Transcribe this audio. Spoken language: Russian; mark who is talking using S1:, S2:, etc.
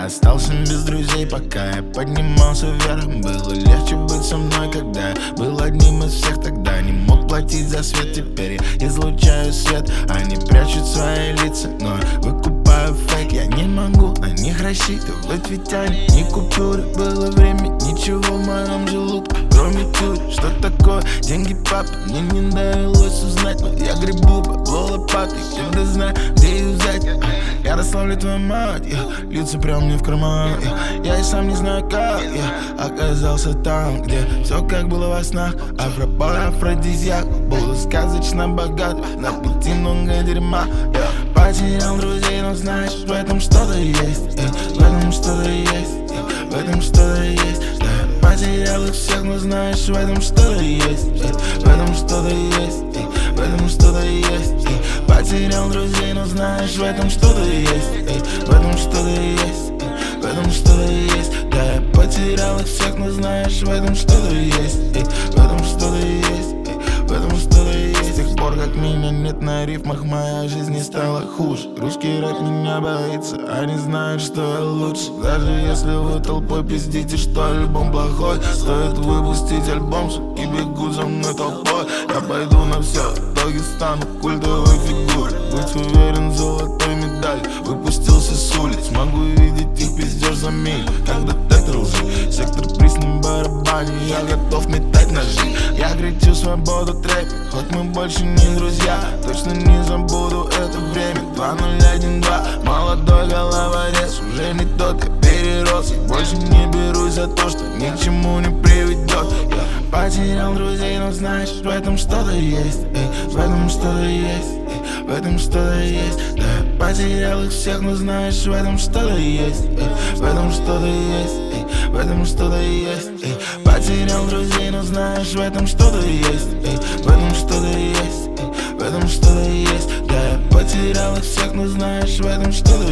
S1: Я остался без друзей, пока я поднимался вверх. Было легче быть со мной, когда я был одним из всех. Тогда не мог платить за свет, теперь я излучаю свет. Они прячут свои лица, но я выкупаю фейк. Я не могу на них рассчитывать, ведь они не купюры. Было время, ничего в моем желудке, кроме тюрь. Что такое деньги, папа? Мне не довелось узнать, но я гребу бабло лопатой, когда знаю, где их взять. Я расслаблю твою мать, лица прям мне в карман. Я и сам не знаю, как я оказался там, где все как было во снах. Афропар, афродизиак, буду сказочно богат. На пути много дерьма. Я потерял друзей, но знаешь, в этом что-то есть. В этом что-то есть, в этом что-то есть. Да, я потерял их всех, но знаешь, в этом что-то есть. В этом что-то есть, в этом что-то есть. Потерял друзей, но знаешь, в этом что-то есть. В этом что-то есть, в этом что-то есть. Да, я потерял их всех, но знаешь, в этом что-то есть. В этом что-то есть, в этом что-то есть. С тех пор, как меня нет на рифмах, моя жизнь не стала хуже. Русский рэп меня боится, они знают, что я лучше. Даже если вы толпой пиздите, что альбом плохой, стоит выпустить альбом, суки бегут за мной толпой. Я пойду на все, в итоге стану культовой фигурой. Быть уверен, золотой медаль, выпустился с улиц. Могу видеть их пиздеж за милю, как детектор лжи. Сектор приз на барабане, я готов метать ножи. Я кричу свободу трэп, хоть мы больше не друзья. Точно не забуду это время, 2012. Молодой головорез, уже не тот, я перерос. И больше не берусь за то, что ни к чему не приведет. Я потерял друзей, но знаешь, в этом что-то есть. В этом что-то есть, в этом что-то есть. Да, я потерял их всех, но знаешь, в этом что-то есть. В этом что-то есть, в этом что-то есть. Потерял друзей, но знаешь, в этом что-то есть. В этом что-то есть, в этом что-то есть. Да, я потерял их всех, но знаешь, в этом что-то